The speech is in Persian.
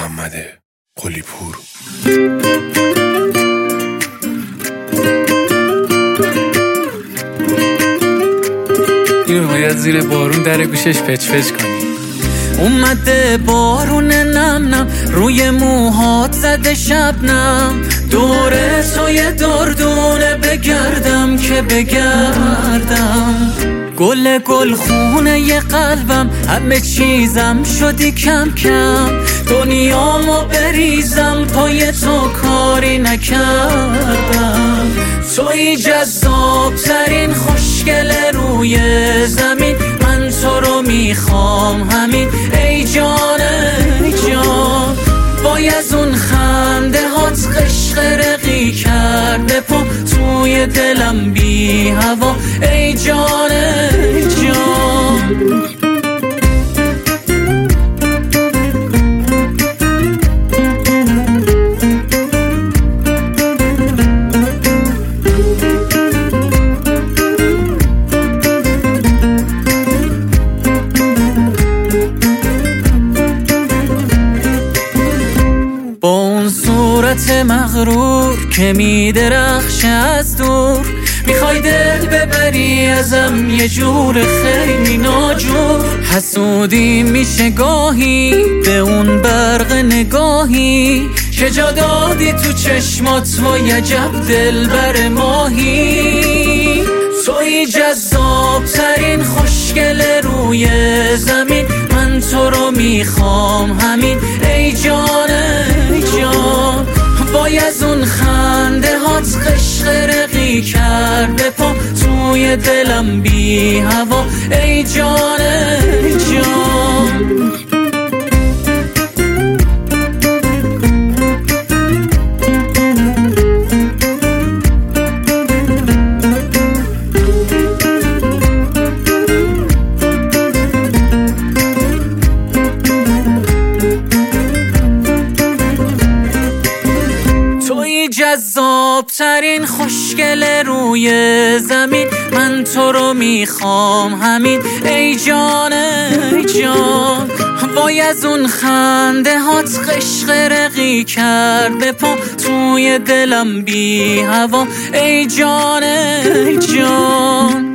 محمد قلی‌پور. اینو باید زیر بارون در گوشش پچ پچ کنی. اومده بارون نم نم روی موهات زده شبنم، دور تو یه دردونه بگردم که بگردم. گل گل خونه ی قلبم، همه چیزم شدی کم کم، دنیامو بریزم پای تو کاری نکردم. توی جذاب ترین خوشگل روی زمین، من تو رو میخوام همین ای جان ای جان. وای از اون خنده هات قشقرقی کرده پا توی دلم بی هوا ای جان ای جان. با اون صورت مغرور که میدرخشه از دور، میخوای دل ببری ازم یه جور خیلی ناجور. حسودی میشه گاهی به اون برق نگاهی که جا دادی تو چشمات، وای عجب دلبر ماهی. توی جذاب ترین خوشگل روی زمین، من تو رو میخوام همین ای جان ای جان. وای از اون خنده هات قشقرقی کرده پا توی دلم بی هوا ای جان ای جان. جذاب ترین خوشگل روی زمین، من تو رو میخوام همین ای جان ای جان. وای از اون خنده هات قشقرقی کرده پا توی دلم بی هوا ای جان ای جان.